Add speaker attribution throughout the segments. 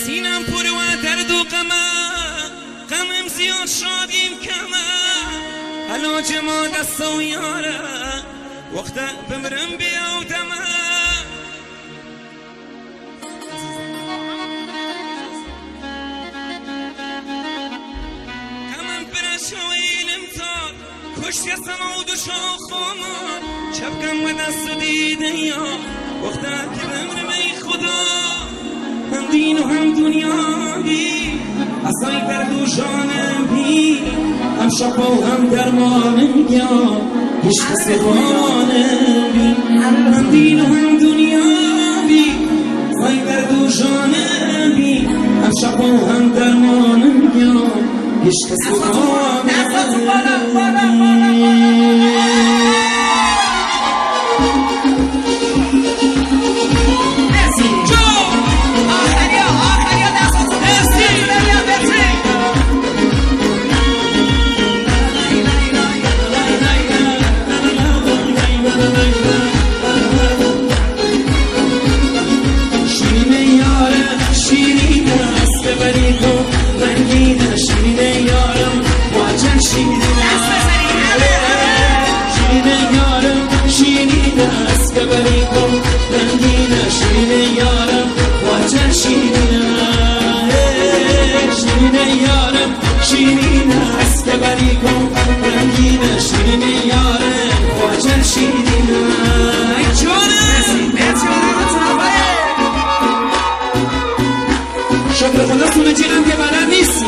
Speaker 1: سینم پر و درد و غمم زیاد شادیم کمه علاج ما دست و یاره وقت بمرم بیا و دمه کمم برش و ایلم تا کشت سمود و شاخوما چپکم و دست و دیده یا وقت که بمرم ای خدا هم دین و هم دنیا بی اصای درد و جانم بی هم شفا و هم درمانم بیا هیچ کس بانم بی هم دین و هم دنیا بی اصای درد و جانم بی هم شفا و هم درمانم بیا هیچ کس بانم شیرین است که بری کن رنگین شیرین یارم واجر شیرین ای جانم شکر خدا سونه جیرم که بلد نیستی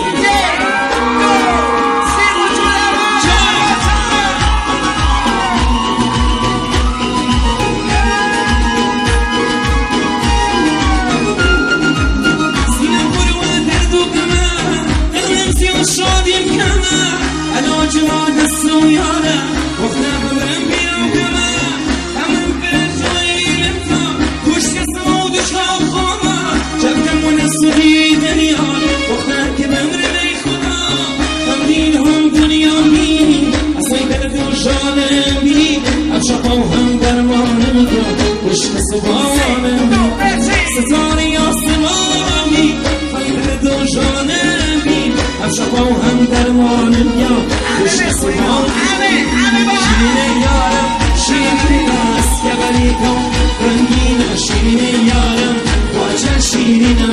Speaker 1: شادیم کمه علاج ما دست و یاره وقتم بمرم بیام کمه همم برجاییم تا کشت سمود و شاخوما چپکم و دست و دیده یار وقتم که بمرم ای خدا هم دین هم دنیا بی اصای درد و جانم بی هم شفا و هم درمانم بیا کشت سبانم ستاره آسمانی های درد و جانم بی هم شفا و هم درمانم یا کشت سبانم شیرین یارم شیرین است که بری کن رنگین شیرین یارم واجر شیرینم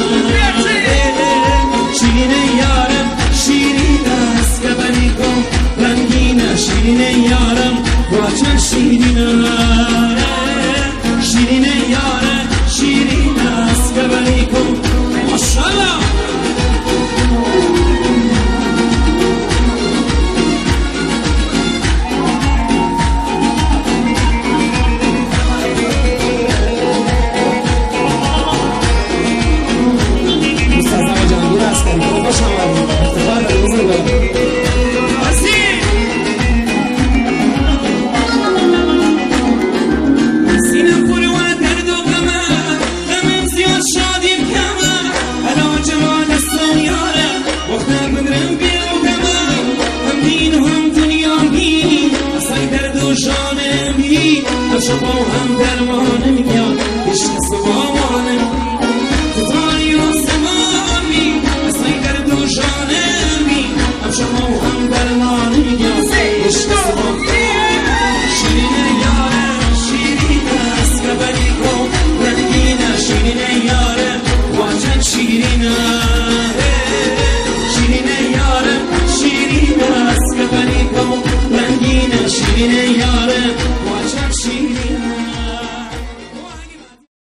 Speaker 1: شیرین یارم شیرین است که بری کن رنگین شیرین یارم واجر شیرینم شیرین یارم شیرین است که بری کن ماشاءالله شفا و هم درمانم میاد هیچ کس بامانم ستاره آسمانی اصای درد و جانمی هم شفا و هم درمانم میاد هیچ کس بامانم شیرین یارم شیرین است که بری کن رنگین شیرین یارم واجد شیرینم شیرین یارم شیرین است که بری کن رنگین شیرین یارم